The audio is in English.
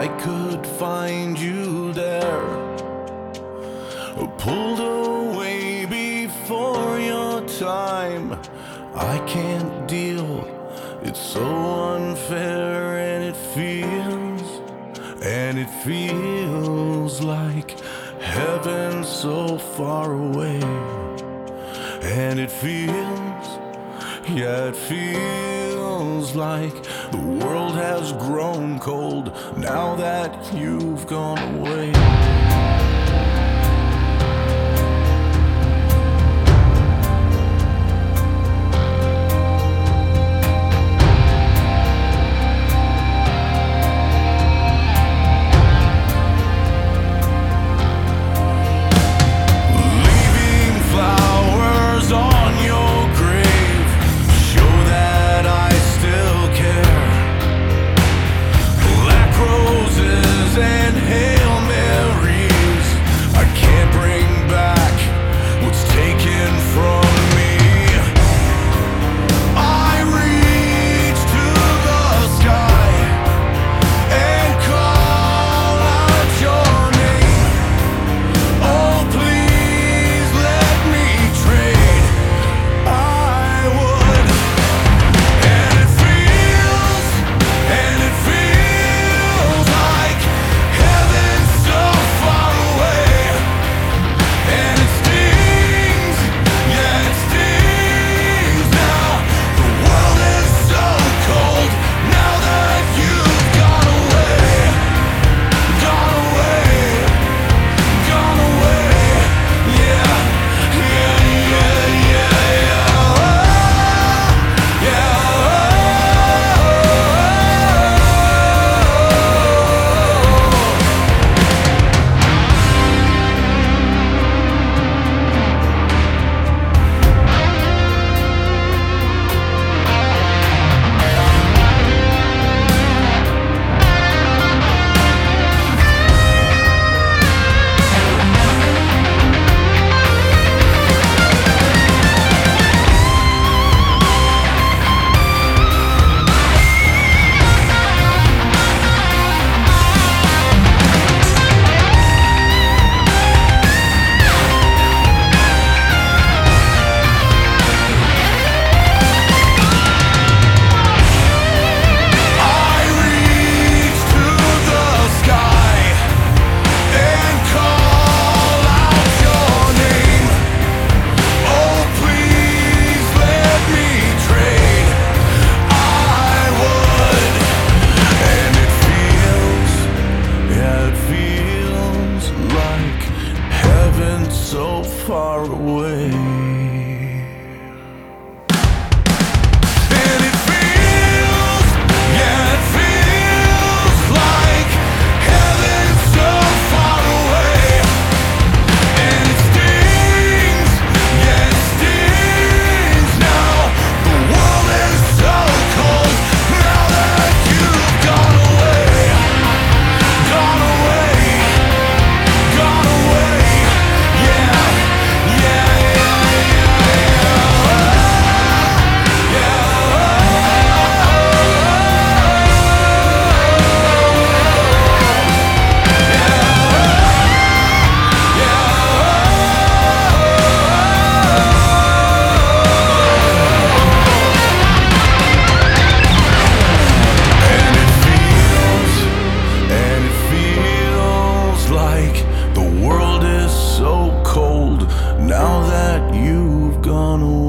I could find you there, pulled away before your time. I can't deal, it's so unfair, and it feels like heaven so far away. And it feels, yeah, it feels like the world has grown cold now that you've gone away. And Hail Marys, I can't bring back what's taken from me. I reach to the sky and call out your name. Oh, please let me trade. I would. And it feels like heaven's so far away. And it stings, yeah, it stings now. The world is so cold now that you've gone away. Gone away, gone away. Yeah, yeah, yeah, yeah, yeah. So far away. And it feels, yeah, it feels like heaven's so far away. And it stings, yeah, it stings now. The world is so cold now that you've gone away. Gone away, gone away. Yeah, yeah, now that you've gone away.